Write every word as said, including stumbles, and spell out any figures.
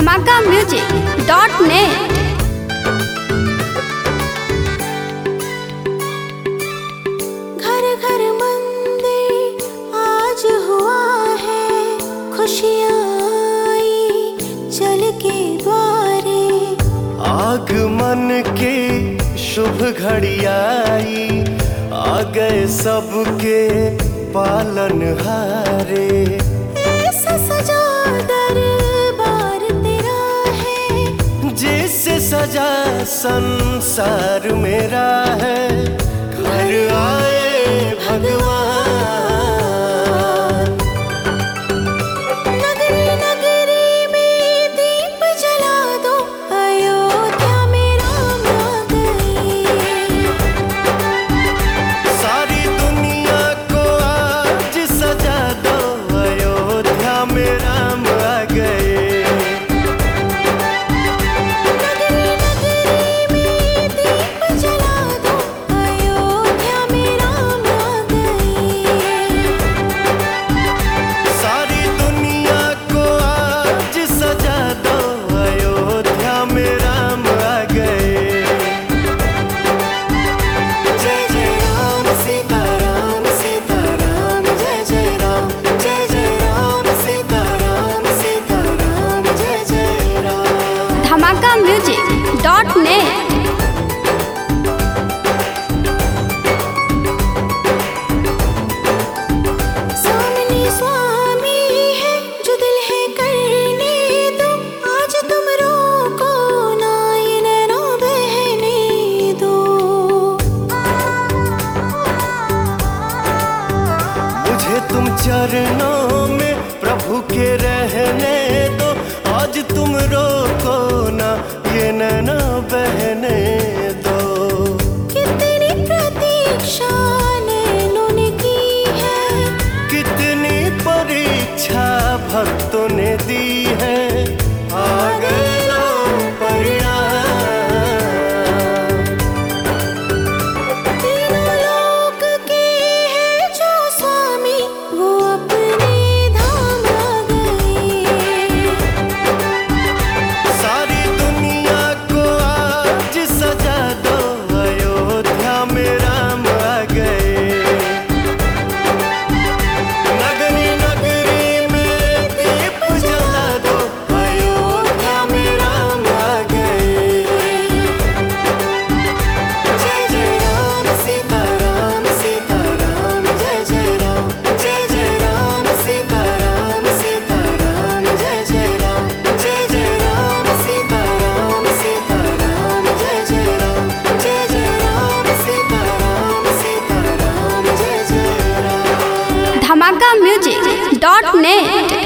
धमाका music dot net. घर घर मंदिर आज हुआ है, खुशियाँ आई चल के द्वारे। आगमन के शुभ घड़ी आई, आ गए सबके पालनहारे। ऐसा सजा दरबार तेरा है, जैसे सजा संसार मेरा है। घर आए भगवान, नगरी नगरी में दीप जला दो, अयोध्या में राम आ गए। सारी दुनिया को आज सजा दो, अयोध्या में राम आ गए। नगरी नगरी में दीप जला दो, अयोध्या में राम आ गए। सारी दुनिया को आज सजा दो, अयोध्या में राम आ गए। जय जय राम सीता राम सीता राम, जय जय राम, जय जय राम सीता राम सीता राम, जय जय राम। धमाका म्यूजिक डॉट नेट। सामने स्वामी है जो दिल है करने दो, आज तुम रोको ना ये नैना बहने दो। मुझे तुम चरणों में प्रभु के रहने दो, आज तुम रोको ना ये नैना बहने दो। कितनी प्रतीक्षा नैनों ने की है, कितनी परीक्षा भक्तों ने दी है। आ गए लो परिणाम, तीनों लोक के हैं जो स्वामी, वो अपने धाम आ गए। सारी दुनिया को आज सजा दो, अयोध्या में राम आ गए। नगरी नगरी में दीप जला दो, अयोध्या में राम आ गए। जय जय राम सीता राम सीता राम, जय जय राम, जय जय राम सीता राम सीता राम, जय जय राम, जय जय राम सीता राम सीता राम, जय जय राम, जय जय राम सीता राम सीता राम, जय जय राम। धमाका म्यूजिक डॉट नेट।